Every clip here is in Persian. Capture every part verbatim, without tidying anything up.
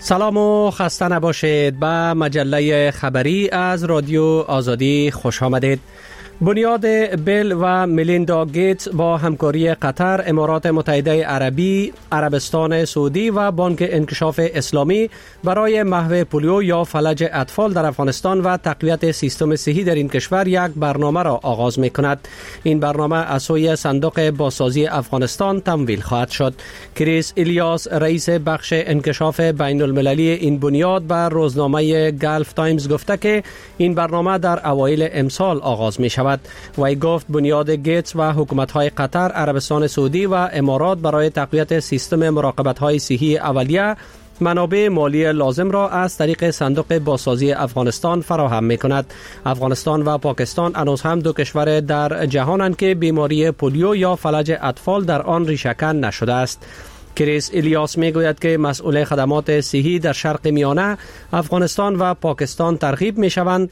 سلام و خسته نباشید. به مجله خبری از رادیو آزادی خوش آمدید. بنیاد بیل و میلیندا گیتس با همکاری قطر، امارات متحده عربی، عربستان سعودی و بانک انکشاف اسلامی برای محو پولیو یا فلج اطفال در افغانستان و تقویت سیستم صحی در این کشور یک برنامه را آغاز می کند. این برنامه از سوی صندوق بازسازی افغانستان تمویل خواهد شد. کریس الیاس، رئیس بخش انکشاف بین المللی این بنیاد، بر روزنامه گلف تایمز گفته که این برنامه در اوایل امسال آغاز می شود. وی گفت بنیاد گیتس و حکومت‌های قطر، عربستان سعودی و امارات برای تقویت سیستم مراقبت‌های صحی اولیه منابع مالی لازم را از طریق صندوق بازسازی افغانستان فراهم می‌کند. افغانستان و پاکستان هنوز هم دو کشور در جهانند که بیماری پولیو یا فلج اطفال در آن ریشه‌کن نشده است. کریس الیاس میگوید که مسئول خدمات صحی در شرق میانه، افغانستان و پاکستان ترغیب می‌شوند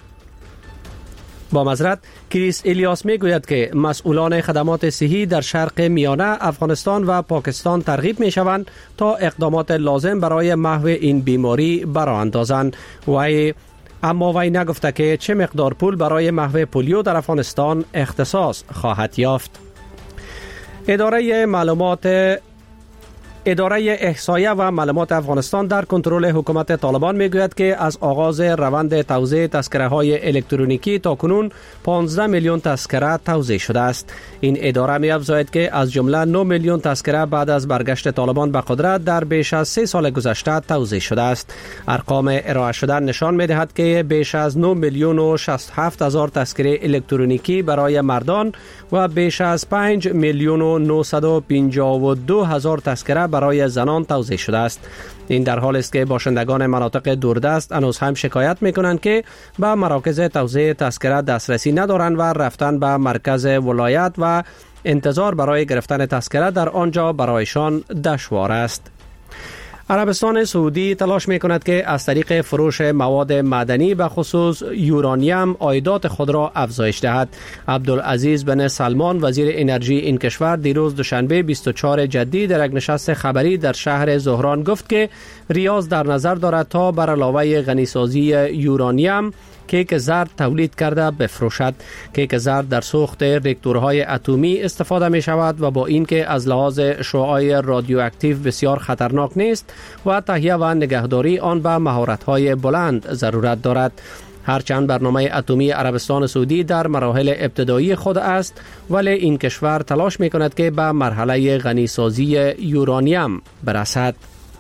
با معذرت کریس الیاس میگوید که مسئولان خدمات صحی در شرق میانه، افغانستان و پاکستان ترغیب می شوند تا اقدامات لازم برای محو این بیماری براندازند. وی اما وی نگفته که چه مقدار پول برای محو پولیو در افغانستان اختصاص خواهد یافت. اداره معلومات اداره احصایه و معلومات افغانستان در کنترل حکومت طالبان میگوید که از آغاز روند توزیع تذکره‌های الکترونیکی تا کنون پانزده میلیون تذکره توزیع شده است. این اداره می‌افزاید که از جمله نه میلیون تذکره بعد از برگشت طالبان به قدرت در بیش از سه سال گذشته توزیع شده است. ارقام ارائه شده نشان می‌دهد که بیش از نه میلیون و شصت و هفت هزار تذکره الکترونیکی برای مردان و بیش از پنج میلیون و نهصد و پنجاه و دو هزار تذکره برای زنان توزیع شده است. این در حالی است که باشندگان مناطق دوردست هنوز هم شکایت می‌کنند که به مراکز توزیع تذکره دسترسی ندارند و رفتن به مرکز ولایت و انتظار برای گرفتن تذکره در آنجا برایشان دشوار است. عربستان سعودی تلاش می کند که از طریق فروش مواد معدنی به خصوص یورانیم عایدات خود را افزایش دهد. عبدالعزیز بن سلمان، وزیر انرژی این کشور، دیروز دوشنبه بیست و چهارم جدی در یک نشست خبری در شهر زهران گفت که ریاض در نظر دارد تا بر علاوه غنیسازی یورانیم کیک زرد تولید کرده بفروشد. کیک زرد در سوخت راکتورهای اتمی استفاده می شود و با اینکه از لحاظ شعاع رادیواکتیو بسیار خطرناک نیست و تهیه و نگهداری آن به مهارت‌های بلند ضرورت دارد. هرچند برنامه اتمی عربستان سعودی در مراحل ابتدایی خود است، ولی این کشور تلاش می کند که به مرحله غنیسازی یورانیم برسد.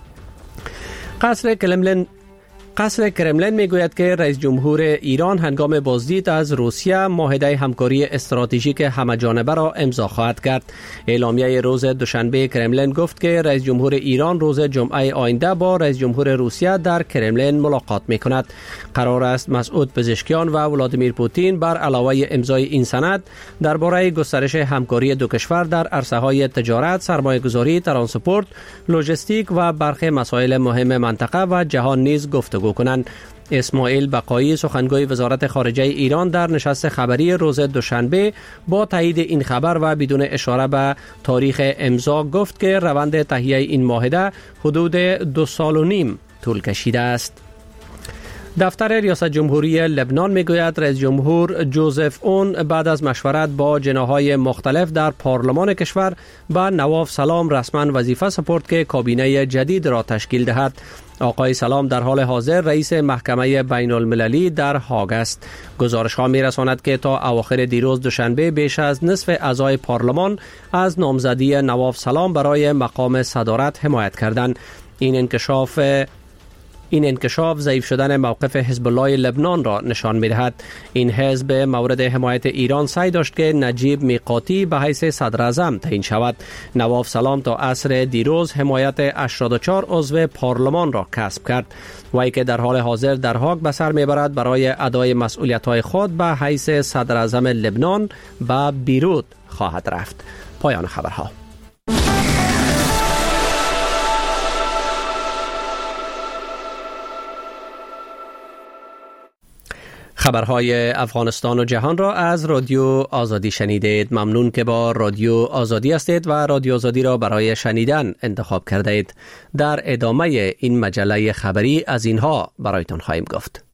قصر کرملین قصر کرملین میگوید که رئیس جمهور ایران هنگام بازدید از روسیه معاهده همکاری استراتژیک همه‌جانبه را امضا خواهد کرد. اعلامیه روز دوشنبه کرملین گفت که رئیس جمهور ایران روز جمعه آینده با رئیس جمهور روسیه در کرملین ملاقات میکند. قرار است مسعود پزشکیان و ولادیمیر پوتین بر علاوه امضای این سند درباره گسترش همکاری دو کشور در عرصه‌های تجارت، سرمایه‌گذاری، ترانسپورت، لوجستیک و برخی مسائل مهم منطقه و جهان نیز گفتگو کنند. اسماعیل بقایی، سخنگوی وزارت خارجه ایران، در نشست خبری روز دوشنبه با تایید این خبر و بدون اشاره به تاریخ امضا گفت که روند تهیه این معاهده حدود دو سال و نیم طول کشیده است. دفتر ریاست جمهوری لبنان میگوید رئیس جمهور جوزف اون بعد از مشورت با جناح‌های مختلف در پارلمان کشور به نواف سلام رسما وظیفه سپرد که کابینه جدید را تشکیل دهد. آقای سلام در حال حاضر رئیس محکمه بین المللی در هاگ است. گزارش ها می رساند که تا اواخر دیروز دوشنبه بیش از نصف اعضای پارلمان از نامزدی نواف سلام برای مقام صدارت حمایت کردند. این انکشاف این انکشاف ضعیف شدن موقف حزب الله لبنان را نشان می‌دهد. این حزب مورد حمایت ایران سعی داشت که نجیب میقاتی به حیث صدر اعظم تعیین شود. نواف سلام تا عصر دیروز حمایت هشتاد و چهار عضو پارلمان را کسب کرد. وی که در حال حاضر در هاگ به سر میبرد برای ادای مسئولیت‌های خود به حیث صدر اعظم لبنان به بیروت خواهد رفت. پایان خبرها. خبرهای افغانستان و جهان را از رادیو آزادی شنیدید. ممنون که با رادیو آزادی هستید و رادیو آزادی را برای شنیدن انتخاب کرده اید. در ادامه این مجله خبری از اینها برایتان خواهیم گفت.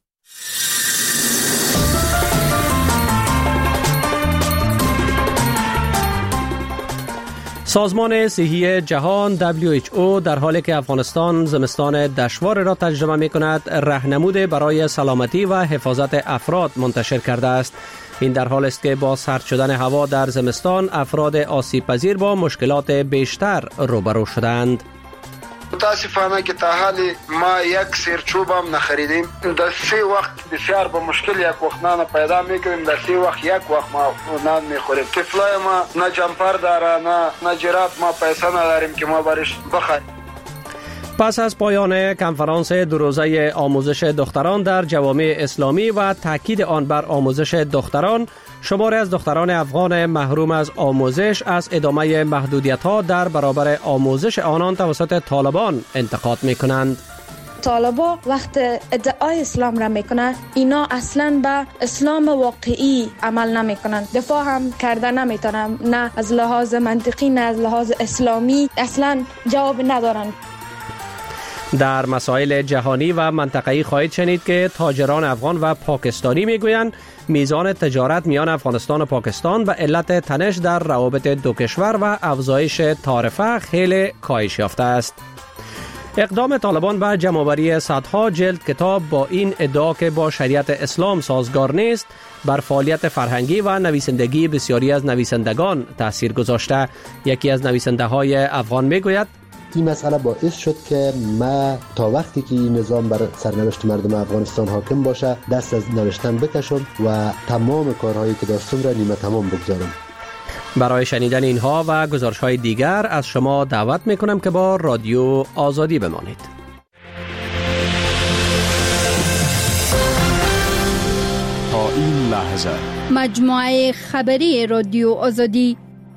سازمان صحی جهان دبلیو اچ او در حالی که افغانستان زمستان دشوار را تجربه می کند، راهنمود برای سلامتی و حفاظت افراد منتشر کرده است. این در حال است که با سرد شدن هوا در زمستان افراد آسیب پذیر با مشکلات بیشتر روبرو شدند. متاسفانه که تا حالی ما یک سیرچوب هم نخریدیم. در سه وقت بسیار با مشکل یک وقت نان پیدا میکنیم. در سه وقت یک وقت ما نان میخوریم. طفلای ما نه جمپر داره نه نه جرات، ما پیسه نداریم که ما برش بخریم. پس از پایان کنفرانس دو روزه آموزش دختران در جوامع اسلامی و تاکید آن بر آموزش دختران، شماری از دختران افغان محروم از آموزش از ادامه محدودیت‌ها در برابر آموزش آنان توسط طالبان انتقاد می‌کنند. طالبا وقت ادعای اسلام را میکنن، اینا اصلا به اسلام واقعی عمل نمیکنن، دفاع هم کرده نمیتونن، نه از لحاظ منطقی نه از لحاظ اسلامی اصلا جواب ندارن. در مسائل جهانی و منطقه‌ای خواهید شنید که تاجران افغان و پاکستانی میگویند میزان تجارت میان افغانستان و پاکستان به علت تنش در روابط دو کشور و افزایش تعرفه خیلی کاهش یافته است. اقدام طالبان به جمع‌آوری صدها جلد کتاب با این ادعا که با شریعت اسلام سازگار نیست، بر فعالیت فرهنگی و نویسندگی بسیاری از نویسندگان تاثیر گذاشته. یکی از نویسنده‌های افغان میگوید این مسئله باعث شد که ما تا وقتی که این نظام بر سرنوشت مردم افغانستان حاکم باشه دست از نوشتن بکشم و تمام کارهایی که داشتم را نیمه تمام بگذارم. برای شنیدن اینها و گزارش‌های دیگر از شما دعوت میکنم که با رادیو آزادی بمانید. تا این لحظه مجموعه خبری رادیو آزادی.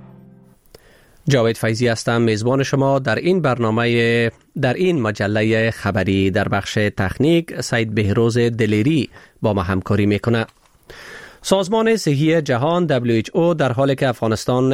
جاوید فیضی هستم، میزبان شما در این برنامه، در این مجله خبری. در بخش تکنیک سید بهروز دلیری با ما همکاری میکنه. سازمان صحی جهان دبلیو اچ او در حالی که افغانستان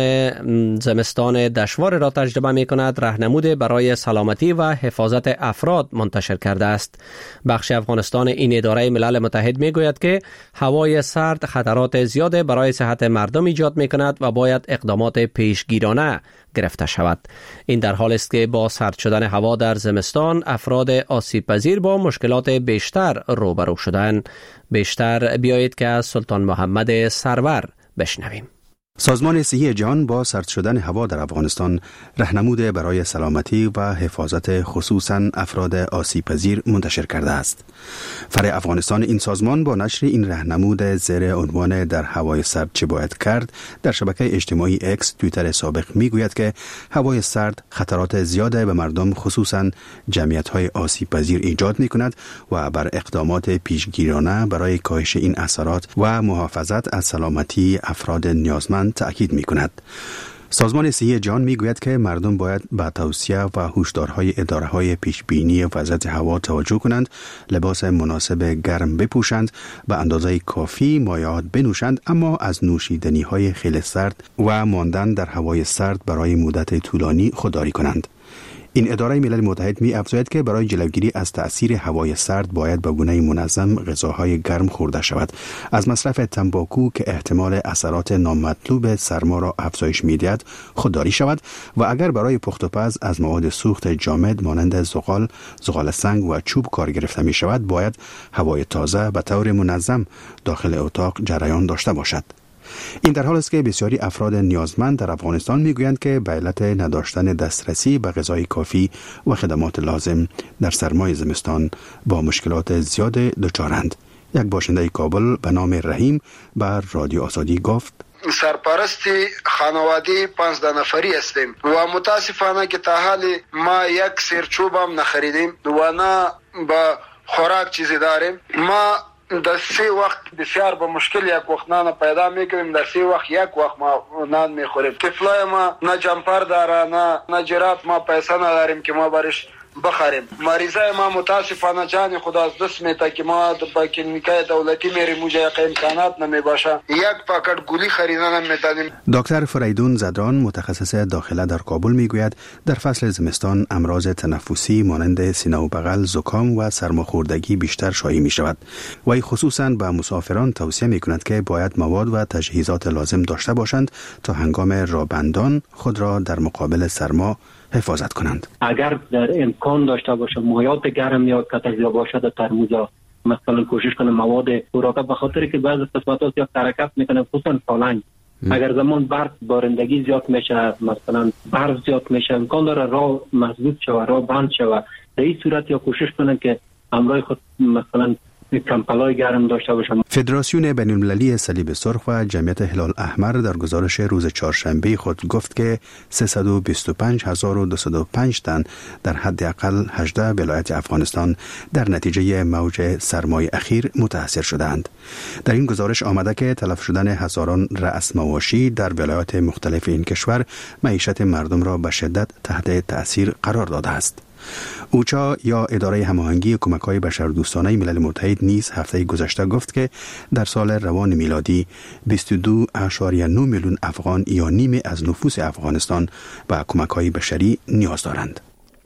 زمستان دشوار را تجربه می کند، راهنمود برای سلامتی و حفاظت افراد منتشر کرده است. بخش افغانستان این اداره ملل متحد می گوید که هوای سرد خطرات زیاد برای صحت مردم ایجاد می کند و باید اقدامات پیشگیرانه گرفته شود. این در حال است که با سرد شدن هوا در زمستان افراد آسیب پذیر با مشکلات بیشتر روبرو شدند. بیشتر بیایید که از سلطان محمد سرور بشنویم. سازمان صحی جهان با سرد شدن هوا در افغانستان راهنمود برای سلامتی و حفاظت خصوصاً افراد آسیب پذیر منتشر کرده است. فرع افغانستان این سازمان با نشر این راهنمود زیر عنوان در هوای سرد چه باید کرد در شبکه اجتماعی اکس توییتر سابق میگوید که هوای سرد خطرات زیاد به مردم خصوصاً جمعیت‌های آسیب پذیر ایجاد می‌کند و بر اقدامات پیشگیرانه برای کاهش این اثرات و محافظت از سلامتی افراد نیازمند تأکید می کند. سازمان صحی جهان می گوید که مردم باید به توصیه و هشدارهای اداره‌های پیشبینی وضعیت هوا توجه کنند، لباس مناسب گرم بپوشند، به اندازه کافی مایعات بنوشند، اما از نوشیدنی‌های خیلی سرد و ماندن در هوای سرد برای مدت طولانی خودداری کنند. این اداره ملل متحد می افزاید که برای جلوگیری از تأثیر هوای سرد باید به گونه منظم غذاهای گرم خورده شود. از مصرف تنباکو که احتمال اثرات نامطلوب سرما را افزایش می‌دهد خودداری شود و اگر برای پخت و پز از مواد سوخت جامد مانند زغال، زغال سنگ و چوب کار گرفته می شود، باید هوای تازه به طور منظم داخل اتاق جریان داشته باشد. این در حال است که بسیاری افراد نیازمند در افغانستان میگویند که به علت نداشتن دسترسی به غذای کافی و خدمات لازم در سرمای زمستان با مشکلات زیاد دچارند. یک باشنده کابل به نام رحیم بر رادیو آزادی گفت: سرپرستی خانواده پانزده نفری هستیم و متاسفانه که تا حالی ما یک سیرچوب هم نخریدیم و نه با خوراک چیزی داریم. ما در سه وقت بسیار با مشکل یک وقت نان پیدا میکنیم، در سه وقت یک وقت ما نان میخوریم. طفلای ما نه جمپر داره نه نه جرات، ما پیسه نداریم که ما برش بخریم. مریضای ما متاسفانه جان خود از دست میده که ما با کلینیکای دولتی میریم اونجا امکانات نمیباشه، یک پاکت گولی خریدن نمیتونیم. دکتر فریدون زدران متخصص داخله در کابل میگوید در فصل زمستان امراض تنفسی مانند سینه و بغل، زکام و سرماخوردگی بیشتر شایع می شود و خصوصا به مسافران توصیه می کند که باید مواد و تجهیزات لازم داشته باشند تا هنگام رابندان خود را در مقابل سرما حفاظت کنند. اگر در امکان داشته باشه مایات گرم یا کتازیا باشه در ترموزا، مثلا کوشش کنه مواد خوراک، به خاطر که بعضی قسمت‌ها یا حرکت میکنه خصوصا سالنگ، اگر زمان برف بارندگی زیاد میشه، مثلا برف زیاد میشه، امکان داره راه مسدود شوه، راه بند شوه. در این صورت یا کوشش کنه که همراه خود مثلا کمپلای گرم داشته باشم. فدراسیون بین المللی صلیب سرخ و جمعیت هلال احمر در گزارش روز چهارشنبه خود گفت که سیصد و بیست و پنج هزار و دویست و پنج تن در حداقل هجده ولایت افغانستان در نتیجه موج سرمای اخیر متاثر شدند. در این گزارش آمده که تلف شدن هزاران رأس مواشی در ولایات مختلف این کشور معیشت مردم را به شدت تحت تأثیر قرار داده است. اوچا یا اداره هماهنگی کمک‌های بشردوستانه ملل متحد نیز هفته گذشته گفت که در سال روان میلادی بیست و دو اشاریه نه میلیون افغان یا نیمه از نفوس افغانستان به کمک‌های بشری نیاز دارند.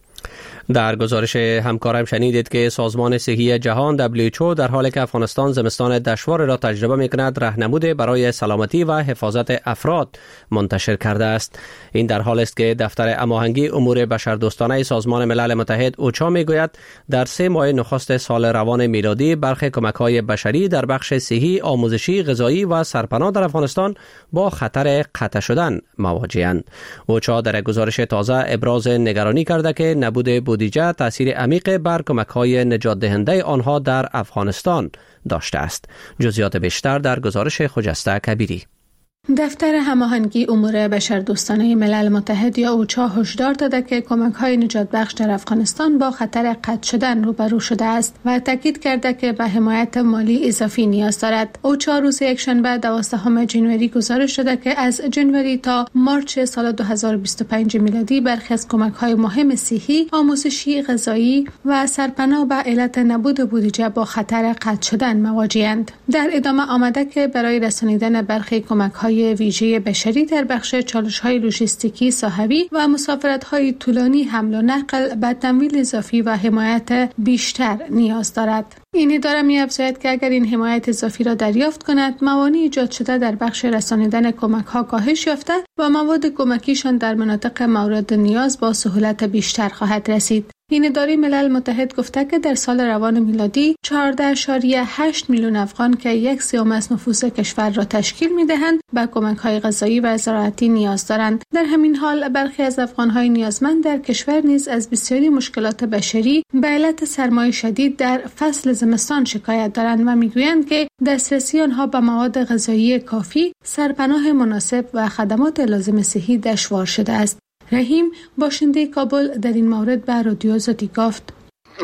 در گزارش همکارم شنیدید که سازمان صحی جهان دبلیو اچ او در حالی که افغانستان زمستان دشوار را تجربه می‌کند راهنمود برای سلامتی و حفاظت افراد منتشر کرده است. این در حالی است که دفتر هماهنگی امور بشردوستانه سازمان ملل متحد اوچا میگوید در سه ماه نخست سال روان میلادی برخی کمک‌های بشری در بخش صحی، آموزشی، غذایی و سرپناه در افغانستان با خطر قطع شدن مواجه‌اند. اوچا در گزارش تازه ابراز نگرانی کرده که نبود بودجه تأثیر عمیق بر کمک‌های نجات دهنده آنها در افغانستان داشته است. جزئیات بیشتر در گزارش خجسته کبیری. دفتر هماهنگی امور بشردوستانه ملل متحد یا اوچا هشدار داده که کمک‌های نجات بخش در افغانستان با خطر قطع شدن روبرو شده است و تاکید کرده که به حمایت مالی اضافی نیاز دارد. اوچا روز یکشنبه دوازدهم ژانویه گزارش داده که از ژانویه تا مارچ سال دو هزار و بیست و پنج میلادی برخی از کمک‌های مهم صحی، آموزشی، غذایی و سرپناه به علت نبود بودجه با خطر قطع شدن مواجه‌اند. در ادامه آمده که برای رسانیدن برخی کمک‌های ویژه بشری در بخش چالش‌های لوجستیکی صحوی و مسافرت‌های طولانی حمل و نقل به تمویل اضافی و حمایت بیشتر نیاز دارد. این اداره می‌افزاید که اگر این حمایت اضافی را دریافت کند، موانع ایجاد شده در بخش رسانیدن کمک‌ها کاهش یافته و مواد کمکیشان در مناطق مورد نیاز با سهولت بیشتر خواهد رسید. این اداره ملل متحد گفته که در سال روان میلادی چهارده اشاریه هشت میلیون افغان که یک سوم از نفوس کشور را تشکیل می‌دهند به کمک‌های غذایی و زراعتی نیاز دارند. در همین حال برخی از افغان‌های نیازمند در کشور نیز از بسیاری مشکلات بشری به علت سرمای شدید در فصل زمستان شکایت دارند و میگویند که دسترسی آنها به مواد غذایی کافی، سرپناه مناسب و خدمات لازم صحی دشوار شده است. رحیم باشنده کابل در این مورد به رادیو آزادی گفت: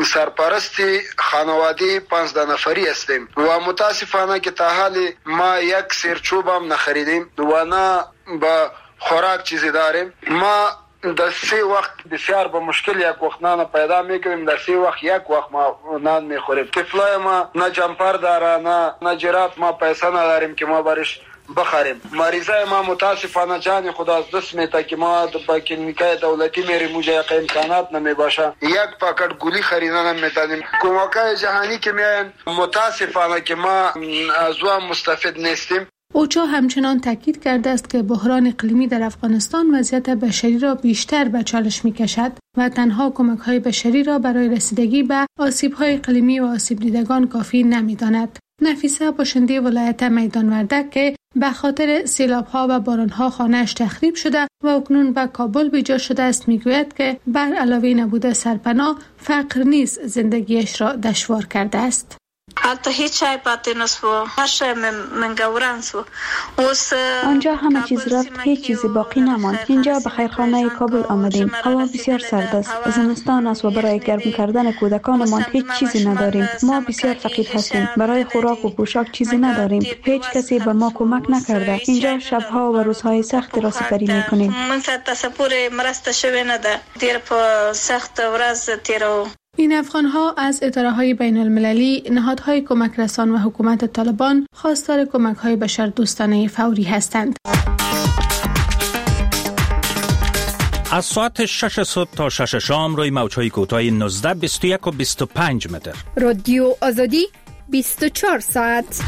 سرپرستی خانواده پانزده نفری هستیم و متاسفانه که تا حال ما یک سرچوب هم نخریدیم و نه با خوراک چیزی داریم. ما در سه وقت بسیار با مشکل یک وقت نان پیدا میکنیم، در سه وقت یک وقت ما نان میخوریم. طفلای ما نه جمپر داره نه نه جرات، ما پیسه نداریم که ما برش بخریم. مریضای ما متاسفانه جان خود از دست میده که ما با کلینیکای دولتی میریم اونجا امکانات نمیباشه، یک پاکت گولی خریدن نمیتونیم. کمک‌های جهانی که میاین متاسفانه که ما از اون مستفید نیستیم. اوچا همچنان تاکید کرده است که بحران اقلیمی در افغانستان وضعیت بشری را بیشتر به چالش می‌کشد و تنها کمک‌های بشری را برای رسیدگی به آسیب‌های اقلیمی و آسیب دیدگان کافی نمی‌داند. نفیسه باشنده ولایت میدان وردک که به خاطر سیلاب‌ها و باران‌ها خانه‌اش تخریب شده و اکنون به کابل بیجا شده است میگوید که بر علاوه نبود سرپناه، فقر نیز زندگیش را دشوار کرده است. حتی هیچ چای پاتی نسو هرش من گوران سو آنجا همه چیز رفت، هیچ چیزی باقی نماند. اینجا به خیرخانه کابل آمدیم. هوا بسیار سرد است، زمستان است و برای گرم کردن کودکانمان هیچ چیزی نداریم. ما بسیار فقیر هستیم، برای خوراک و پوشاک چیزی نداریم. هیچ کسی به ما کمک نکرده. اینجا شبها و روزهای سختی را سپری میکنیم. من تصور مرست شوی نده دیر په سخت ورځ تیرو. این افغان‌ها از اداره‌های بین‌المللی، نهادهای کمک رسان و حکومت طالبان خواستار کمک‌های بشردوستانه فوری هستند. از ساعت شش صبح تا شش شام روی موج‌های کوتاه نوزده، بیست و یک و بیست و پنج متر. رادیو آزادی بیست و چهار ساعت.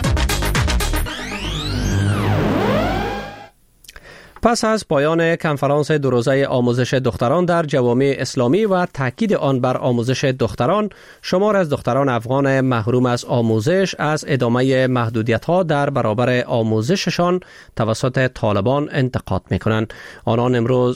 پس از پایان کنفرانس دو روزه آموزش دختران در جوامع اسلامی و تاکید آن بر آموزش دختران، شمار از دختران افغان محروم از آموزش از ادامه محدودیت‌ها در برابر آموزششان توسط طالبان انتقاد می‌کنند. آنان امروز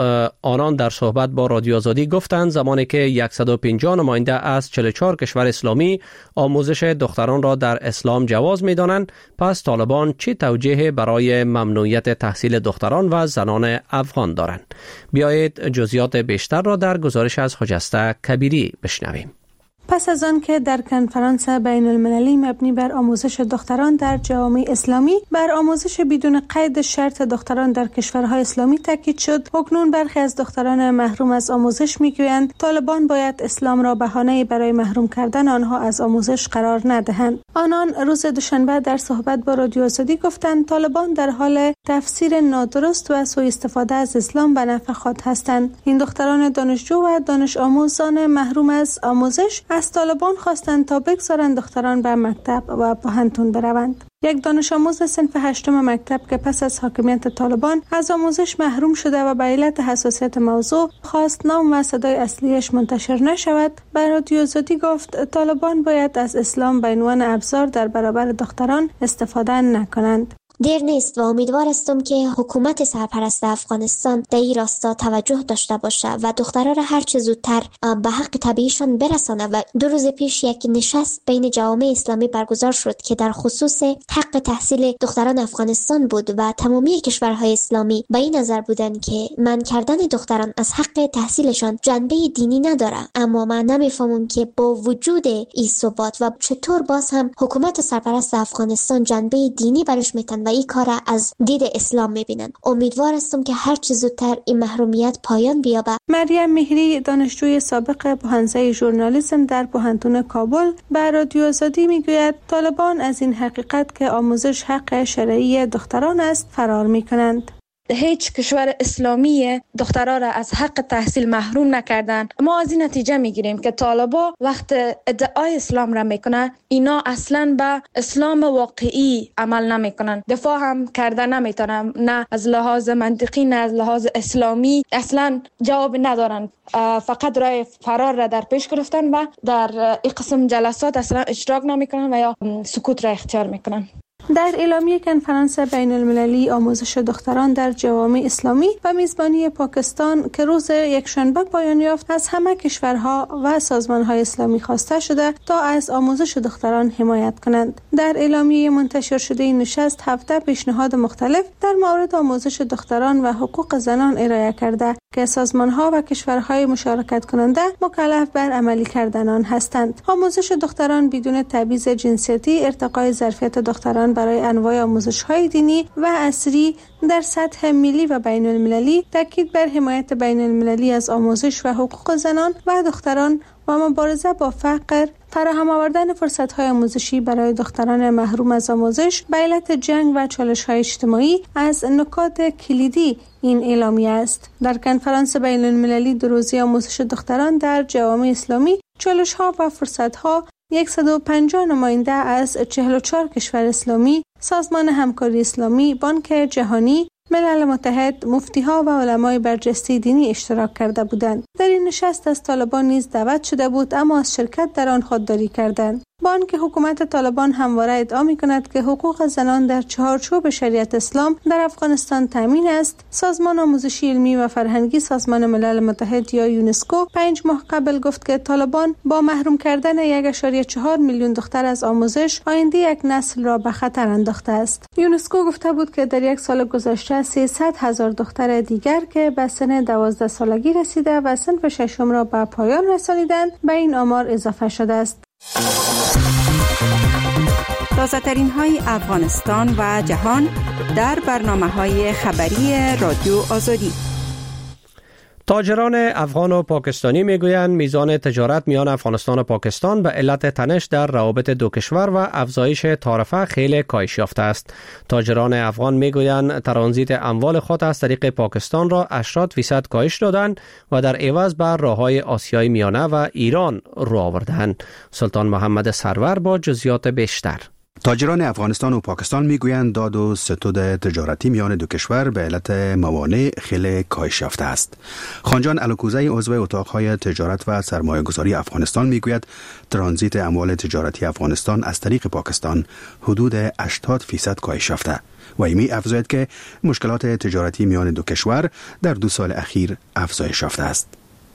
آنان در صحبت با رادیو آزادی گفتند زمانی که صد و پنجاه نماینده از چهل و چهار کشور اسلامی آموزش دختران را در اسلام جواز می‌دانند، پس طالبان چه توجیه برای ممنوعیت تحصیل دختران و زنان افغان دارند؟ بیایید جزئیات بیشتر را در گزارش از خجسته کبیری بشنویم. پس از آن که در کنفرانس بین المللی مبنی بر آموزش دختران در جوامع اسلامی بر آموزش بدون قید شرط دختران در کشورهای اسلامی تاکید شد، اکنون برخی از دختران محروم از آموزش میگویند طالبان باید اسلام را بهانه‌ای برای محروم کردن آنها از آموزش قرار ندهند. آنان روز دوشنبه در صحبت با رادیو آزادی گفتند طالبان در حال تفسیر نادرست و سوء استفاده از اسلام به نفع خود هستند. این دختران دانشجو و دانش آموزان محروم از آموزش از طالبان خواستند تا بگذارند دختران به مکتب و پوهنتون بروند. یک دانش آموز صنف هشتم مکتب که پس از حاکمیت طالبان از آموزش محروم شده و به علت حساسیت موضوع خواست نام و صدای اصلیش منتشر نشود، به رادیو آزادی گفت طالبان باید از اسلام به عنوان ابزار در برابر دختران استفاده نکنند. دیر نیست و امیدوار هستم که حکومت سرپرست افغانستان در این راستا توجه داشته باشه و دخترها را هر چه زودتر به حق طبیعیشان برسانه. و دو روز پیش یک نشست بین جوامع اسلامی برگزار شد که در خصوص حق تحصیل دختران افغانستان بود و تمامی کشورهای اسلامی به این نظر بودند که منع کردن دختران از حق تحصیلشان جنبه دینی نداره. اما من نمیفهمم که با وجود این ثبات و چطور باز هم حکومت سرپرست افغانستان جنبه دینی برش میتن و این کار از دید اسلام میبینن. امیدوار هستم که هر چه زودتر این محرومیت پایان بیابه. مریم مهری دانشجوی سابق حوزه ژورنالیسم در پوهنتون کابل به رادیو آزادی میگوید طالبان از این حقیقت که آموزش حق شرعی دختران است فرار میکنند. هیچ کشور اسلامی دخترها را از حق تحصیل محروم نکردن. ما از این نتیجه میگیریم که طالبا وقت ادعای اسلام را میکنه اینا اصلا به اسلام واقعی عمل نمیکنن، دفاع هم کرده نمیتونن، نه از لحاظ منطقی نه از لحاظ اسلامی اصلا جواب ندارن، فقط راه فرار را در پیش گرفتن و در این قسم جلسات اصلا اشتراک نمیکنن و یا سکوت را اختیار میکنن. در اعلامیه کنفرانس بین المللی آموزش دختران در جوامع اسلامی و میزبانی پاکستان که روز یکشنبه پایان یافت، از همه کشورها و سازمانهای اسلامی خواسته شده تا از آموزش دختران حمایت کنند. در اعلامیه منتشر شده این نشست هفده پیشنهاد مختلف در مورد آموزش دختران و حقوق زنان ارائه کرده که سازمانها و کشورهای مشارکت کننده مکلف بر عملی کردن آن هستند. آموزش دختران بدون تبعیض جنسیتی، ارتقای ظرفیت دختران برای انواع آموزش‌های دینی و عصری در سطح ملی و بین المللی، تاکید بر حمایت بین المللی از آموزش و حقوق زنان و دختران و مبارزه با فقر، فراهم آوردن فرصت‌های آموزشی برای دختران محروم از آموزش به علت جنگ و چالش‌های اجتماعی از نکات کلیدی این اعلامیه است. در کنفرانس بین المللی دو روزه آموزش دختران در جوامع اسلامی، چالش‌ها و فرصت‌ها، صد و پنجاه نماینده از چهل و چهار کشور اسلامی، سازمان همکاری اسلامی، بانک جهانی، ملل متحد، مفتی‌ها و علمای برجسته دینی اشتراک کرده بودند. در این نشست از طالبان نیز دعوت شده بود اما از شرکت در آن خودداری کردند. با آنکه حکومت طالبان همواره ادعا می‌کند که حقوق زنان در چهارچوب شریعت اسلام در افغانستان تامین است، سازمان آموزشی علمی و فرهنگی سازمان ملل متحد یا یونسکو پنج ماه قبل گفت که طالبان با محروم کردن یک و چهار میلیون دختر از آموزش آینده یک نسل را به خطر انداخته است. یونسکو گفته بود که در یک سال گذشته سیصد هزار دختر دیگر که به سن دوازده سالگی رسیده و صنف ششم را به پایان رسانیدند به این آمار اضافه شده است. تازه ترین های افغانستان و جهان در برنامه های خبری رادیو آزادی. تاجران افغان و پاکستانی میگویند میزان تجارت میان افغانستان و پاکستان به علت تنش در روابط دو کشور و افزایش تعرفه خیلی کاهش یافته است. تاجران افغان میگویند ترانزیت اموال خود از طریق پاکستان را هشتاد فیصد کاهش دادند و در عوض بر راههای آسیای میانه و ایران رو آوردند. سلطان محمد سرور با جزئیات بیشتر. تاجران افغانستان و پاکستان میگویند داد و ستود تجارتی میان دو کشور به علت موانع خیلی کاهش یافته است. خانجان الکوزی عضو اتاقهای تجارت و سرمایه گذاری افغانستان میگوید ترانزیت اموال تجارتی افغانستان از طریق پاکستان حدود هشتاد فیصد کاهش یافته و ایمی افزاید که مشکلات تجارتی میان دو کشور در دو سال اخیر افزایش یافته است.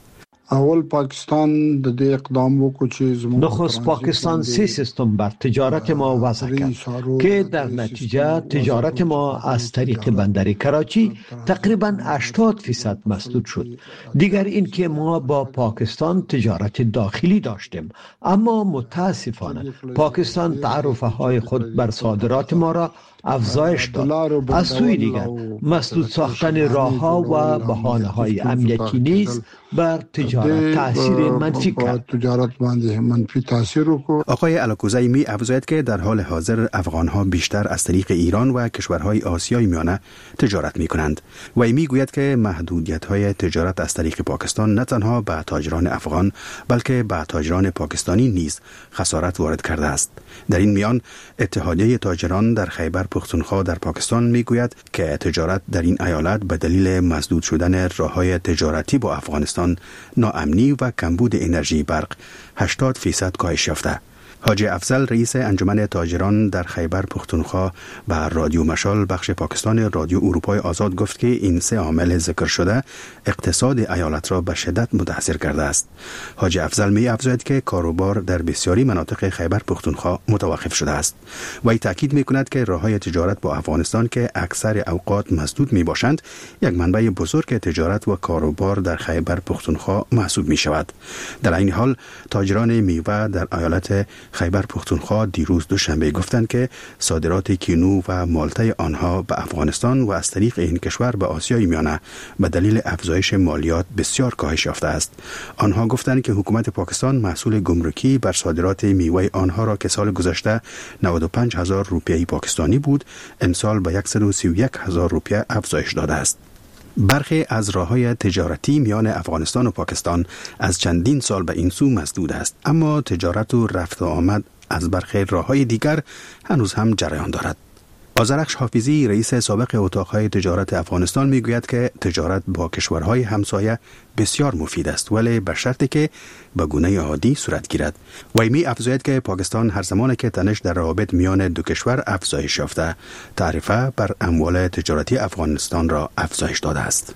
اول پاکستان د دې اقدام وکړ چې نخست پاکستان سه سیستم بر تجارت ما وضع کرد که در نتیجه تجارت ما از طریق بندر کراچی تقریبا هشتاد فیصد مسدود شد. دیگر این که ما با پاکستان تجارت داخلی داشتیم، اما متاسفانه پاکستان تعرفه های خود بر صادرات ما را افزایش داد. از سوی دیگر مسدود ساختن راه‌ها و بهانه‌های امنیتی نیز بر تجارت تاثیر منفی کرد. تجارت باندې منفی تاثیر وکړ. آقای الکوزی می افزاید که در حال حاضر افغان‌ها بیشتر از طریق ایران و کشورهای آسیای میانه تجارت می‌کنند و می گوید که محدودیت‌های تجارت از طریق پاکستان نه تنها به تاجران افغان بلکه به تاجران پاکستانی نیز خسارت وارد کرده است. در این میان اتحادیه تاجران در خیبر پختونخوا در پاکستان میگوید که تجارت در این ایالت به دلیل مسدود شدن راه‌های تجارتی با افغانستان، ناامنی و کمبود انرژی برق هشتاد فیصد کاهش یافته. حاجی افضل رئیس انجمن تاجران در خیبر پختونخوا بر رادیو مشال بخش پاکستان رادیو اروپای آزاد گفت که این سه عامل ذکر شده اقتصاد ایالت را به شدت متاثر کرده است. حاجی افضل می افزاید که کاروبار در بسیاری مناطق خیبر پختونخوا متوقف شده است و ای تاکید می کند که راههای تجارت با افغانستان که اکثر اوقات مسدود می باشند یک منبع بزرگ تجارت و کاروبار در خیبر پختونخوا محسوب می شود. در این حال تاجران میوه در ایالت خیبر پختونخوا دیروز دوشنبه گفتند که صادرات کینو و مالته آنها به افغانستان و از طریق این کشور به آسیای میانه به دلیل افزایش مالیات بسیار کاهش یافته است. آنها گفتند که حکومت پاکستان محصول گمرکی بر صادرات میوه آنها را که سال گذشته نود و پنج هزار روپیه پاکستانی بود، امسال به صد و سی و یک هزار روپیه افزایش داده است. برخی از راه‌های تجارتی میان افغانستان و پاکستان از چندین سال به این سو مسدود است، اما تجارت و رفت و آمد از برخی راه‌های دیگر هنوز هم جریان دارد. آذرخش حافظی رئیس سابق اتاقهای تجارت افغانستان میگوید که تجارت با کشورهای همسایه بسیار مفید است، ولی به شرطی که به گونه عادی صورت گیرد. و می افزاید که پاکستان هر زمان که تنش در روابط میان دو کشور افزایش یافته، تعرفه بر اموال تجارتی افغانستان را افزایش داده است.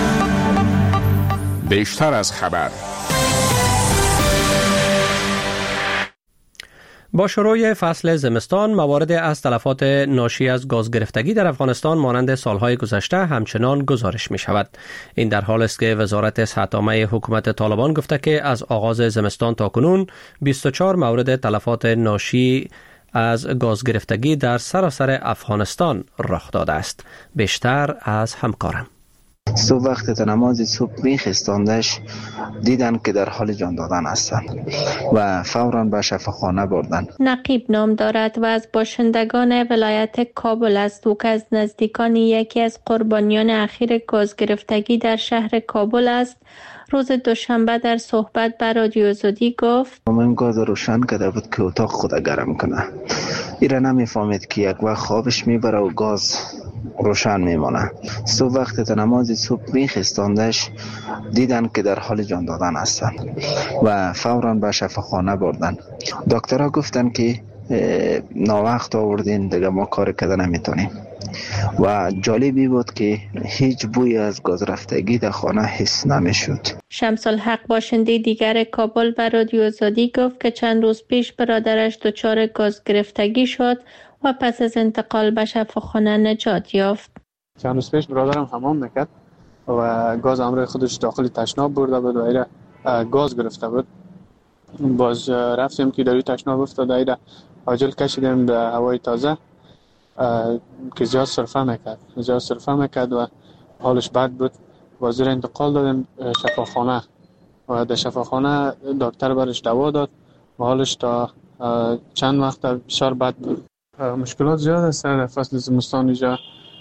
بیشتر از خبر. با شروع فصل زمستان موارد از تلفات ناشی از گاز گرفتگی در افغانستان مانند سالهای گذشته همچنان گزارش می شود. این در حال است که وزارت صحت عامه حکومت طالبان گفته که از آغاز زمستان تا کنون بیست و چهار مورد تلفات ناشی از گاز گرفتگی در سراسر افغانستان رخ داده است. بیشتر از همکارم. صبح وقت نماز صبح میخستاندش دیدن که در حال جان دادن هستند و فوراً به شفاخانه بردن. نقیب نام دارد و از باشندگان ولایت کابل است و که از نزدیکان یکی از قربانیان اخیر گاز گرفتگی در شهر کابل است. روز دوشنبه در صحبت با رادیو آزادی گفت من گاز روشن کرده بود که اتاق خود گرم کنه. ایره نمیفهمید که یک وقت خوابش میبره و گاز روشن میمانه. صبح وقت نماز صبح میخستاندش دیدن که در حال جان دادن هستند و فوراً به شفاخانه بردن. دکترها گفتن که ناوقت آوردین، دیگه ما کار کردن نمیتونیم. و جالبی بود که هیچ بوی از گاز رفتگی در خانه حس نمیشد. شمس الحق باشنده دیگر کابل به رادیو آزادی گفت که چند روز پیش برادرش دچار گاز گرفتگی شد و پس از انتقال به شفاخانه نجات یافت. چند روز پیش برادرم حمام میکرد و گاز امروی خودش داخل تشناب برده بود و ایره گاز گرفته بود. باز رفتیم که داری تشناب افتاده، ایره عاجل کشیدیم به هوای تازه که زیاد سرفه میکرد زیاد سرفه میکرد و حالش بد بود. وزیر انتقال دادیم شفاخانه و در شفاخانه دکتر برش دوا داد و حالش تا چند وقت بسیار بد بود. مشکلات زیاد است در فصل زمستان. اینجا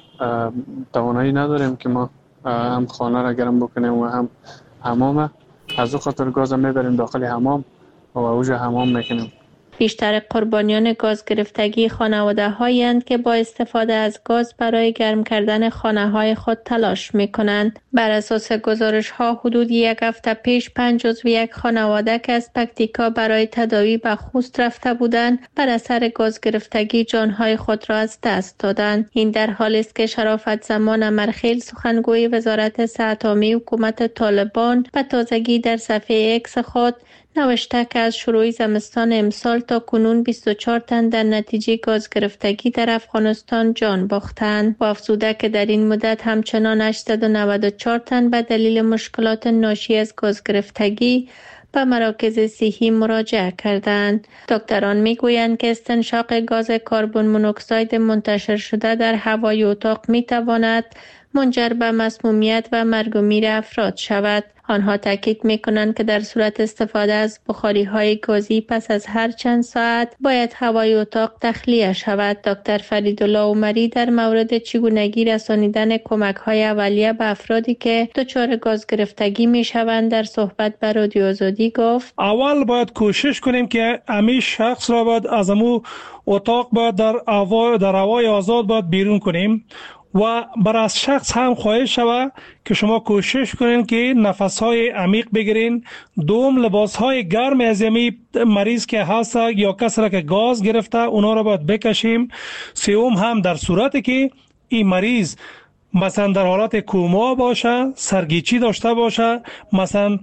توانایی نداریم که ما هم خانه را گرم بکنیم و هم حمام. از او خاطر گاز میبریم داخل حمام و اوجه حمام میکنیم. بیشتر قربانیان گاز گرفتگی خانواده هایند که با استفاده از گاز برای گرم کردن خانه های خود تلاش می کنند. بر اساس گزارش ها حدود یک هفته پیش پنج عضو یک خانواده که از پکتیکا برای تداوی به خوست رفته بودند بر اثر گاز گرفتگی جانهای خود را از دست دادند. این در حالی است که شرافت زمان امرخیل سخنگوی وزارت صحت عامه حکومت طالبان به تازگی در صفحه اکس خود نوشته که از شروع زمستان امسال تا کنون بیست و چهار تن در نتیجه گاز گرفتگی در افغانستان جان باختند و افزوده که در این مدت همچنان هشتصد و نود و چهار تن به دلیل مشکلات ناشی از گاز گرفتگی به مراکز صحی مراجعه کردند. دکتران میگویند که استنشاق گاز کربن مونوکساید منتشر شده در هوای اتاق میتواند منجر به مسمومیت و مرگ و میر افراد شود. آنها تاکید می‌کنند که در صورت استفاده از بخاری‌های گازی پس از هر چند ساعت باید هوای اتاق تخلیه شود. دکتر فریدالله عمری در مورد چگونگی رسانیدن کمک‌های اولیه به افرادی که دچار گاز گرفتگی می‌شوند در صحبت با رادیو آزادی گفت: اول باید کوشش کنیم که همین شخص را باید از امو اتاق باید در هوا در هوای آزاد باید بیرون کنیم و برای از شخص هم خواهش شود که شما کوشش کنین که نفس‌های عمیق بگیرین. دوم، لباس‌های گرم از یمی مریض که هست یا کسی را که گاز گرفته اونا را باید بکشیم. سوم، هم در صورتی که این مریض مثلا در حالت کوما باشه، سرگیچی داشته باشه، مثلا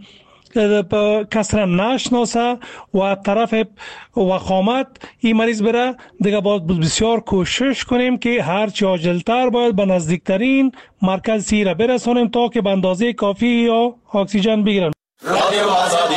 کس را نشناسه و طرف وخامت این مریض بره، دیگه باید بسیار کوشش کنیم که هرچی عاجلتر باید به نزدیکترین مرکز صحی را برسانیم تا که به اندازه کافی یا اکسیژن بگیرن. رادیو آزادی.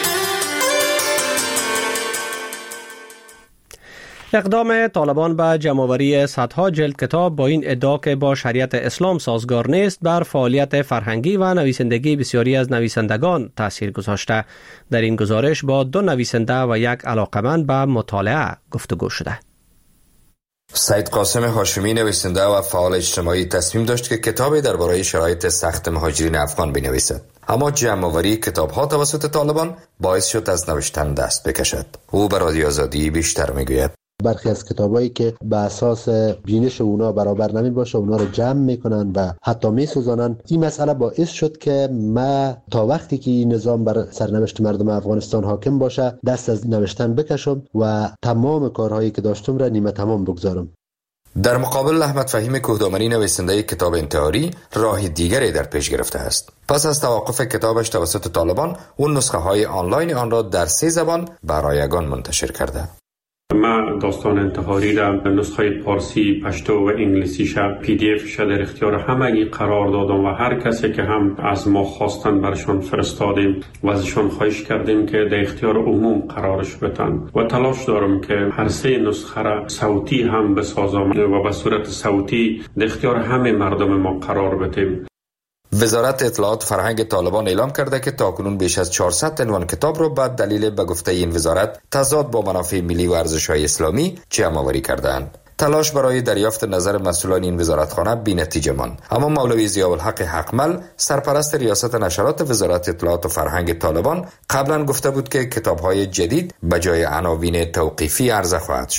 اقدام طالبان به جمع‌آوری صدها جلد کتاب با این ادعا که با شریعت اسلام سازگار نیست بر فعالیت فرهنگی و نویسندگی بسیاری از نویسندگان تاثیر گذاشته. در این گزارش با دو نویسنده و یک علاقمند به مطالعه گفتگو شده. سید قاسم هاشمی نویسنده و فعال اجتماعی تصمیم داشت که کتابی درباره شرایط سخت مهاجرین افغان بنویسد، اما جمع‌آوری کتاب‌ها توسط طالبان باعث شد از نوشتن دست بکشد. او به رادیو آزادی بیشتر میگوید. برخی از کتابایی که به اساس بینش اونا برابر نمی باشه اونا رو جمع میکنن و حتی میسوزانن. این مسئله باعث شد که ما تا وقتی که این نظام بر سرنوشت مردم افغانستان حاکم باشه دست از نوشتن بکشم و تمام کارهایی که داشتم را نیمه تمام بگذارم. در مقابل احمد فهیم کوهدامنی نویسنده کتاب انتحاری راه دیگری در پیش گرفته است. پس از توقف کتابش توسط طالبان اون نسخه های آنلاین آن را در سه زبان برایگان منتشر کرده. من داستان انتحاری را به نسخه پارسی، پشتو و انگلیسی شا پی دی اف شا در اختیار همگی قرار دادم و هر کسی که هم از ما خواستن برشان فرستادیم و ازشان خواهش کردیم که در اختیار عموم قرارش بدن و تلاش دارم که هر سه نسخه را صوتی هم بسازم و به صورت صوتی در اختیار همه مردم ما قرار بدیم. وزارت اطلاعات فرهنگ طالبان اعلام کرده که تاکنون بیش از چهارصد عنوان کتاب را بعد دلیل به گفته این وزارت تضاد با منافع ملی و ارزش‌های اسلامی جمع‌آوری کردند. تلاش برای دریافت نظر مسئولان این وزارتخانه بی‌نتیجه ماند، اما مولوی ضیاءالحق حقمل سرپرست ریاست نشرات وزارت اطلاعات و فرهنگ طالبان قبلا گفته بود که کتاب‌های جدید به جای عناوین توقیفی عرضه خواهد شد.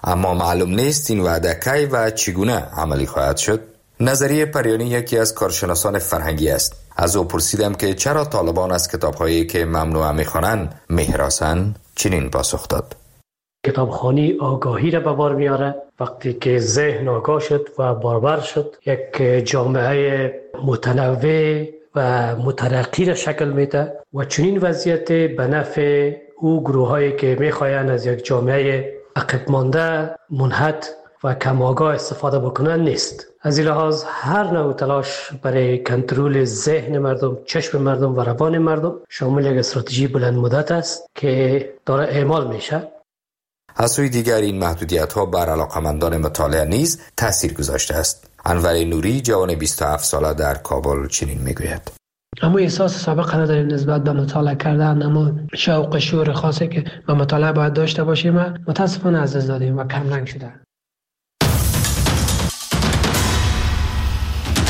اما معلوم نیست این وعده کی و چگونه عملی خواهد شد. نظریه پریانی یکی از کارشناسان فرهنگی است. از او پرسیدم که چرا طالبان از کتاب‌هایی که ممنوع می‌خوانند می‌هراسند. چنین پاسخ داد: کتابخوانی آگاهی را به بار میاره. وقتی که ذهن آگاه شد و باربر شد، یک جامعه متنوع و مترقی را شکل میده و چنین وضعیت به نفع او گروهایی که میخواین از یک جامعه عقب مانده، منحط و کم آگاه استفاده بکنن نیست. از این لحاظ هر نوع تلاش برای کنترل ذهن مردم، چشم مردم و روان مردم شامل یک استراتژی بلند مدت است که داره اعمال میشه. از سوی دیگر این محدودیت ها بر علاقمندان مطالعه نیز تاثیر گذاشته است. انور نوری جوان بیست و هفت ساله در کابل چنین میگوید: اما احساس سابقه نداریم نسبت به مطالعه کردن، اما شوق شعور خاصی که به مطالعه باید داشته باشیم متاسفانه از دست دادیم و کم رنگ شده.